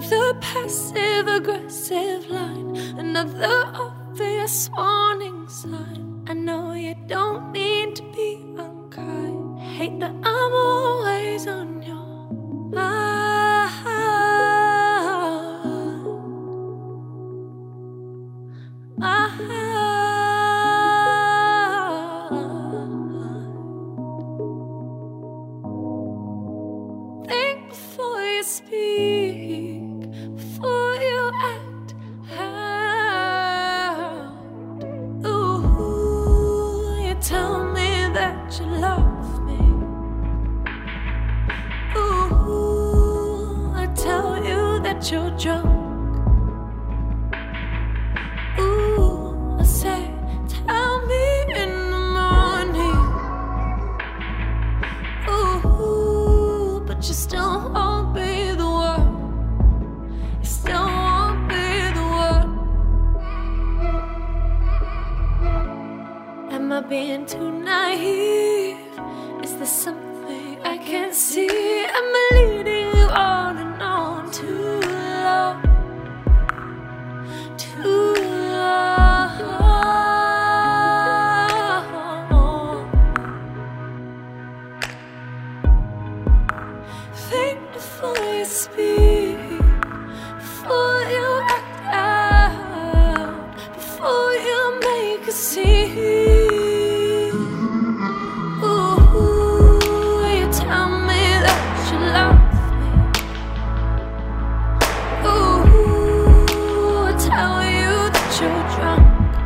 Another passive-aggressive line, another obvious warning sign. I know you don't mean to be unkind. Hate that I'm always on your mind. Think before you speak, before you act out. Ooh, you tell me that you love me. Ooh, I tell you that you're drunk. Ooh, I say, tell me in the morning. Ooh, but you still won't be the one. You still won't be the one. Am I being too naive? Is there something I can't see? Am I leading you on and on too long? Too long. Think before you speak, before you act out, before you make a scene. Ooh, you tell me that you love me. Ooh, I tell you that you're drunk.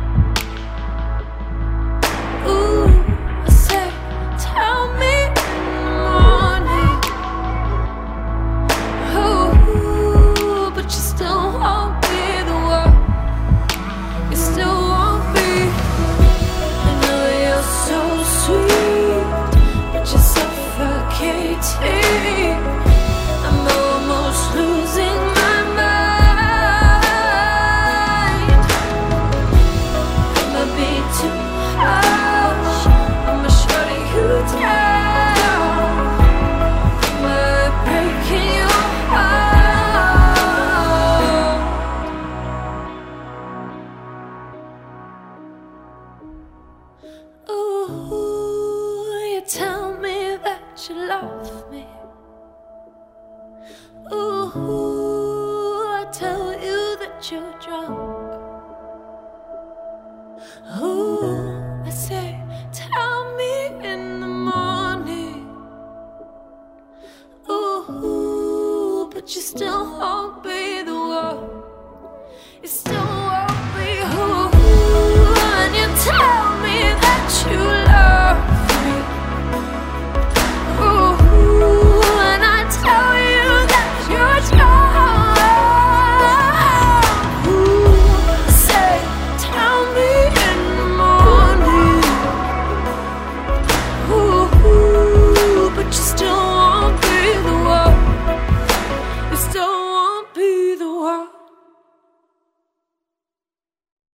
Ooh, I say, tell me in the morning. Ooh, but you still won't be the one. You still won't be. I know you're so sweet, but you're suffocating. I'm almost losing my mind. Am I being too harsh? Am I shutting you down? Am I breaking your heart? Ooh, you tell me that you love me. Ooh, I tell you that you're drunk. Ooh, I say, tell me in the morning. Ooh, but you still won't be the one.